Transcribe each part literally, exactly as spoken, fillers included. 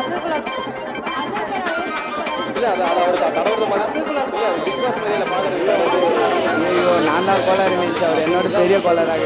ஐயோ நான் தான் கோளாறு மீன்ஸ் அவர் என்னோட பெரிய கோளாறாக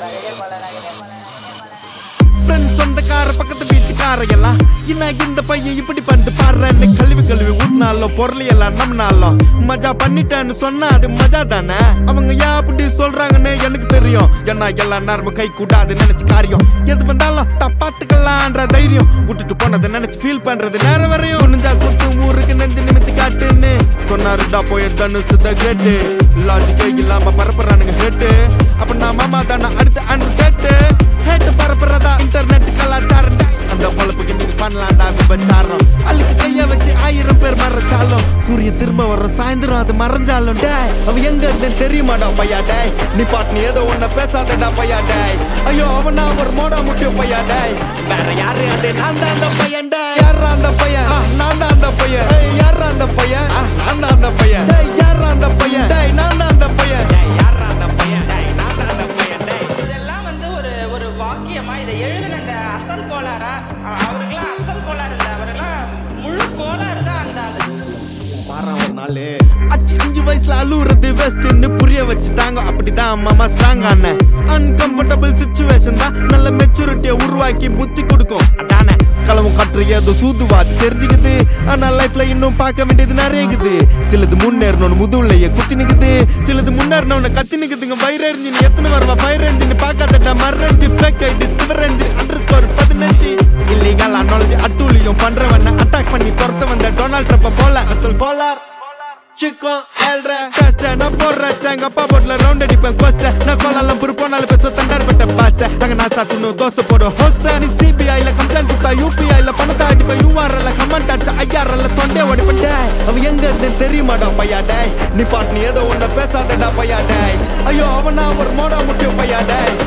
சொந்தக்கார பக்கத்து வீட்டுக்கார எல்லாம் என்ன இந்த பையன் இப்படி பண்ணிட்டு பாடுறேன்னு கழுவி கழுவி ஊட்டினாலும் பொருள் எல்லாம் நம்மனாலும் மஜா பண்ணிட்டேன்னு சொன்னா அது மஜா தானே. அவங்க ஏன் அப்படி சொல்றாங்கன்னு எனக்கு தெரியும். ஏன்னா எல்லாம் நேரமும் கை கூடாது நினைச்சு காரியம் எது வந்தாலும் தப்பாத்துக்கலான்ற தைரியம் விட்டுட்டு போனதை நினைச்சு ஃபீல் பண்றது நேரம் வரையும் நெஞ்சா குத்து ஊருக்கு நெஞ்சு நிமித்தி காட்டுன்னு சொன்னாருடா போய் தனுசு த கிரேட்டு லாஜிக்கே இல்லாம பரப்புறானுங்க ஹேட்டு. அப்ப நான் மாமா தானே அடுத்த அன்று கேட்டு ஹேட்டு பரப்புறதா இன்டர்நெட் கலாச்சாரம் அந்த பொழப்புக்கு நீங்க பண்ணலாம்டா விபச்சாரம். அழுக்கு கைய வச்சு ஆயிரம் பேர் மறைச்சாலும் சூரியன் திரும்ப வர சாயந்தரம் அது மறைஞ்சாலும் டே அவ எங்க இருந்தேன்னு தெரியுமாடா பையா டே நீ பாட்டு நீ ஏதோ ஒன்ன பேசாதடா பையா டே ஐயோ அவனா ஒரு மோடா முட்டிய பையா டே வேற யாரு அது நான் தான் அந்த பையன் டே யாரா அந்த பையன் நான் தான் அந்த பையன் யாரா அந்த பையன் நான் தான் அந்த பையன் யாரா அந்த பையன் நான் தான் அந்த பையன் யாரா அந்த பையன் நான் தான் அந்த பையன் டே. இதெல்லாம் வந்து ஒரு ஒரு வாக்கியமா இதை எழுதின அந்த அசல் கோளாரா அவருக்கெல்லாம் அசல் கோளாறு இல்லை அவரெல்லாம் முழு கோளாறு தான் அந்த அச்சு அஞ்சு வயசுல அழுவுறது வெஸ்ட்னு புரிய வச்சுட்டாங்க. அப்படிதான் மாமா ஸ்ட்ராங் ஆன அன்கம்ஃபர்டபிள் சிச்சுவேஷன் தான் நல்ல மெச்சூரிட்டியை உருவாக்கி புத்தி கொடுக்கும். அதானே களவும் கற்று ஏதோ சூதுவாது தெரிஞ்சுக்குது. ஆனா லைஃப்ல இன்னும் பார்க்க வேண்டியது நிறையக்குது. சிலது முன்னேறணும்னு முதுகுலையே குத்தி நிக்குது சிலது முன்னேறணும்னு கத்தி நிக்குதுங்க. ஃபயர் என்ஜின் எத்தனை வருவா ஃபயர் என்ஜின் பார்க்காதடா மறந்து ஃபேக் ஐடி சிவர் என்ஜின் அண்டர் ஸ்கோர் பதினஞ்சு இல்லீகல் அனாலஜி அட்டூழியம் பண்றவன அட்டாக் பண்ணி துரத்த வந்த டொனால்ட் ட்ரம்ப் போல அசல் கோலார் சிக்கம் ஏழ்ற டெஸ்ட் நான் போடுறேன் எங்க அப்பா போட்ல ரவுண்ட் அடிப்பேன் கோஸ்ட் நான் கோலாலம் புரு போனாலும் பேச தண்டார் பட்ட பாச அங்க நான் சாத்துன்னு தோசை போடும் ஹோச நீ சிபிஐல கம்ப்ளைண்ட் கொடுத்தா யூபிஐல பணத்தை அடிப்பேன் யூஆர்எல்ல கமெண்ட் அடிச்சா ஐஆர்எல்ல தொண்டே ஓடிப்பேன் டே அவ எங்க இருந்தேன்னு தெரியுமாடா பையா டே நீ பாட்டு நீ ஏதோ ஒன்ன பேசாதடா பையா டே ஐயோ அவனா ஒரு மோடா முட்டிய பையா டே